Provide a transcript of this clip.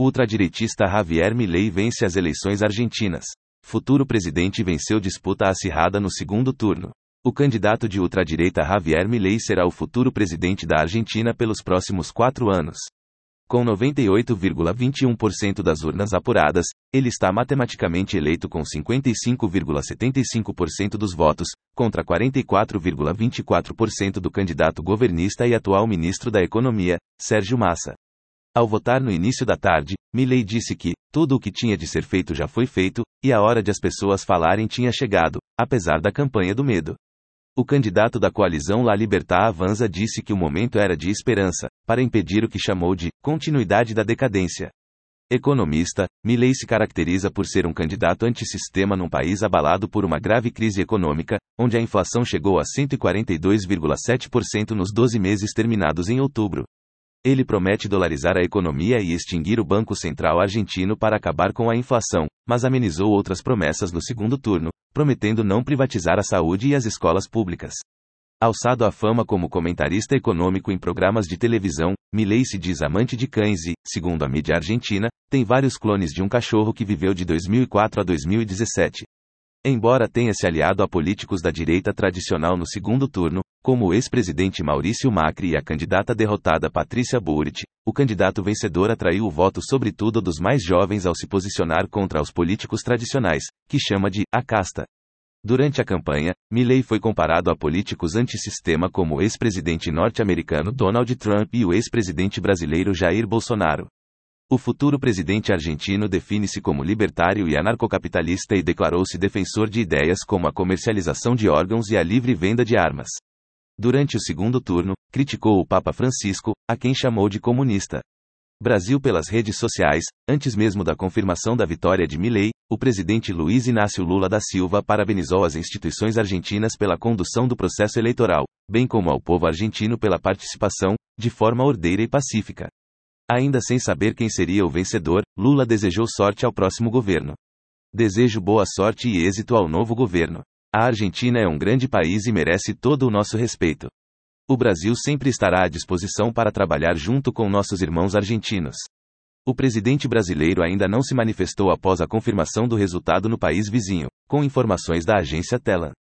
O ultradireitista Javier Milei vence as eleições argentinas. Futuro presidente venceu disputa acirrada no segundo turno. O candidato de ultradireita Javier Milei será o futuro presidente da Argentina pelos próximos 4 anos. Com 98,21% das urnas apuradas, ele está matematicamente eleito com 55,75% dos votos, contra 44,24% do candidato governista e atual ministro da Economia, Sérgio Massa. Ao votar no início da tarde, Milei disse que tudo o que tinha de ser feito já foi feito, e a hora de as pessoas falarem tinha chegado, apesar da campanha do medo. O candidato da coalizão La Libertad Avanza disse que o momento era de esperança, para impedir o que chamou de continuidade da decadência. Economista, Milei se caracteriza por ser um candidato antissistema num país abalado por uma grave crise econômica, onde a inflação chegou a 142,7% nos 12 meses terminados em outubro. Ele promete dolarizar a economia e extinguir o Banco Central argentino para acabar com a inflação, mas amenizou outras promessas no segundo turno, prometendo não privatizar a saúde e as escolas públicas. Alçado à fama como comentarista econômico em programas de televisão, Milei se diz amante de cães e, segundo a mídia argentina, tem vários clones de um cachorro que viveu de 2004 a 2017. Embora tenha se aliado a políticos da direita tradicional no segundo turno, como o ex-presidente Maurício Macri e a candidata derrotada Patrícia Bullrich, o candidato vencedor atraiu o voto sobretudo dos mais jovens ao se posicionar contra os políticos tradicionais, que chama de a casta. Durante a campanha, Milei foi comparado a políticos antissistema como o ex-presidente norte-americano Donald Trump e o ex-presidente brasileiro Jair Bolsonaro. O futuro presidente argentino define-se como libertário e anarcocapitalista e declarou-se defensor de ideias como a comercialização de órgãos e a livre venda de armas. Durante o segundo turno, criticou o Papa Francisco, a quem chamou de comunista. Brasil pelas redes sociais, antes mesmo da confirmação da vitória de Milei, o presidente Luiz Inácio Lula da Silva parabenizou as instituições argentinas pela condução do processo eleitoral, bem como ao povo argentino pela participação, de forma ordeira e pacífica. Ainda sem saber quem seria o vencedor, Lula desejou sorte ao próximo governo. Desejo boa sorte e êxito ao novo governo. A Argentina é um grande país e merece todo o nosso respeito. O Brasil sempre estará à disposição para trabalhar junto com nossos irmãos argentinos. O presidente brasileiro ainda não se manifestou após a confirmação do resultado no país vizinho, com informações da agência Telam.